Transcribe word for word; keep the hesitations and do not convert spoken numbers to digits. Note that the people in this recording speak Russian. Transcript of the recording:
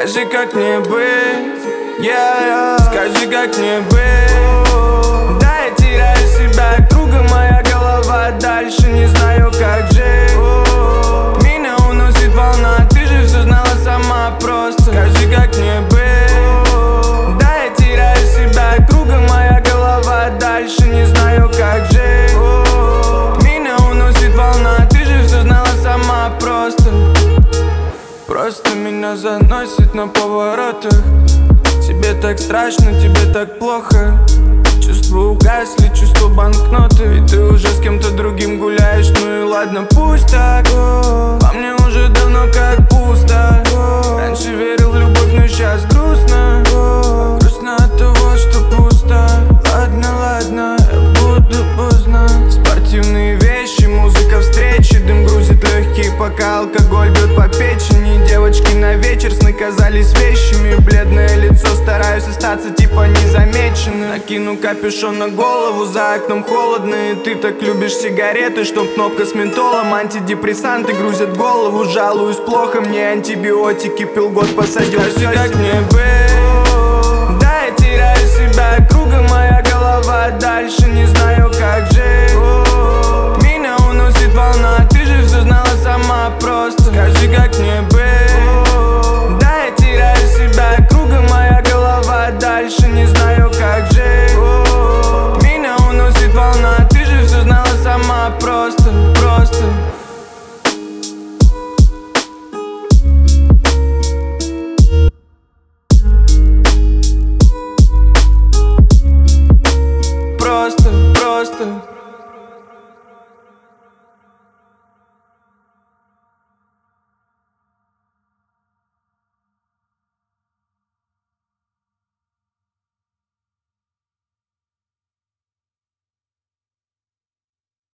Скажи, как мне быть, yeah, yeah. Скажи, как мне быть. Да, я теряю себя, кругом моя голова, дальше не знаю, как жить. Меня уносит волна, ты же все знала сама просто. Скажи, как мне быть. Да, я теряю себя, кругом моя голова, дальше не знаю, как жить. Меня уносит волна, ты же все знала сама просто. Просто меня заносит на поворотах. Тебе так страшно, тебе так плохо. Чувства угасли, чувства банкноты. И ты уже с кем-то другим гуляешь. Ну и ладно, пусть так. По мне уже давно как пусто. Раньше верил в любовь, но сейчас грустно. Грустно от того, что пусто. Ладно, ладно, я буду поздно. Спортивные вещи, музыка, встречи. Дым грузит легкие, пока алкоголь бьет по печени. Девочки на вечер сны казались вещами. Бледное лицо, стараюсь остаться типа незамеченным. Накину капюшон на голову, за окном холодно. И ты так любишь сигареты, что кнопка с ментолом. Антидепрессанты грузят голову, жалуюсь плохо. Мне антибиотики пил год, посадил. Скажи, как мне быть. Да, я теряю себя, кругом моя голова, дальше не знаю,